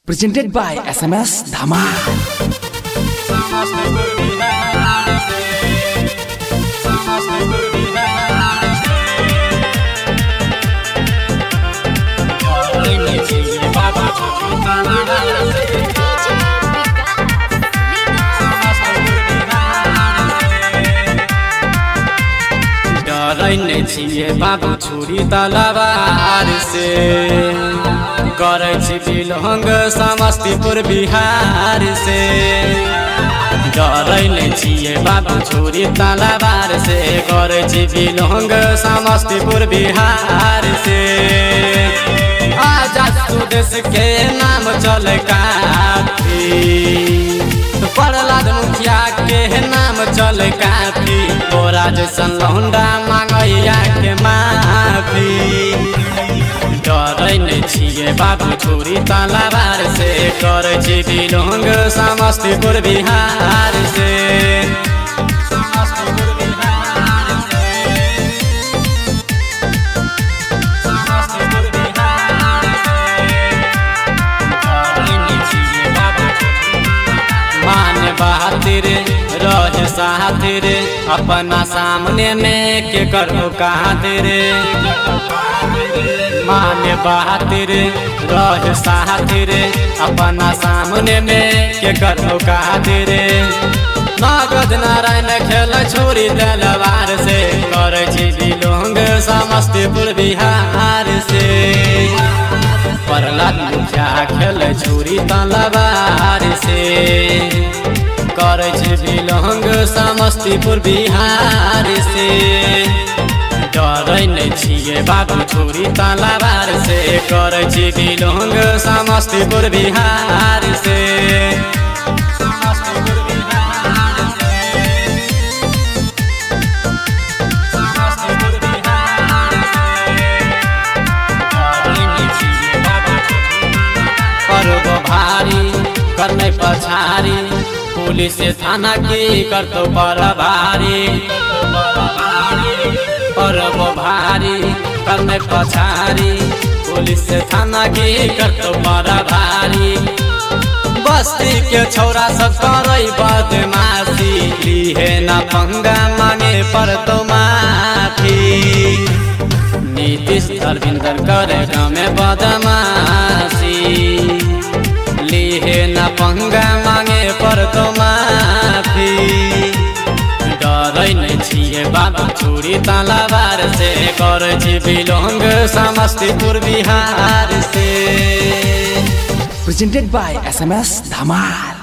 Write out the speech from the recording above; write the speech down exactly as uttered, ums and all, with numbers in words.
Presented by S M S Dhamal. डरैने छिए बाबू छुरी तलवार से करे छी बिलोंग समस्तीपुर बिहार से। डरैने छिए बाबू छुरी तलवार से करे छी बिलोंग समस्तीपुर बिहार से। आजाद स्वदेश के नाम चले काफी, प्रहलाद मुखिया के नाम चले काफी। तोरा जैसन लौंडा मांगैया के माफी। डरैने छिए बाबू छुरी तलवार से करे छी बिलोंग समस्तीपुर बिहार से। समस्तीपुर बिहार से, समस्तीपुर बिहार से। डरैने छिए बाबू मान बहातिर रहे साथी रे, अपना सामने में के करो कातिर। मान बहातिर रहे साथी रे, अपना सामने में के करो कातिर। नगद नारायण खेल छोड़ी तलवार से करे छी बिलोंग समस्तीपुर बिहार से। प्रहलाद मुखिया खेल छोड़ी तलवार से करे छी बिलोंग समस्तीपुर बिहार से। डरैने छिए बाबू छुरी तलवार से करे छी बिलोंग समस्तीपुर बिहार से। समस्तीपुर बिहार से, समस्तीपुर बिहार से। डरैने छिए बाबू करबो भारी करने पछारी, पुलिस थाना की करतो पर भारी। परबो भारी करने पछारी, पुलिस थाना की करतो पर भारी। बस्ती के छौरा सब करई बदमाशी, लीहे न पंगा मांगे पर तो माफी। नीतीश अरविंदर करे गाँव बदमाशी, लीहे न पंगा मांगे पर तो माफी। डरैने छिए बाबू छुरी तलवार से करे छी बिलोंग समस्तीपुर बिहार से। Presented by S M S Dhamal.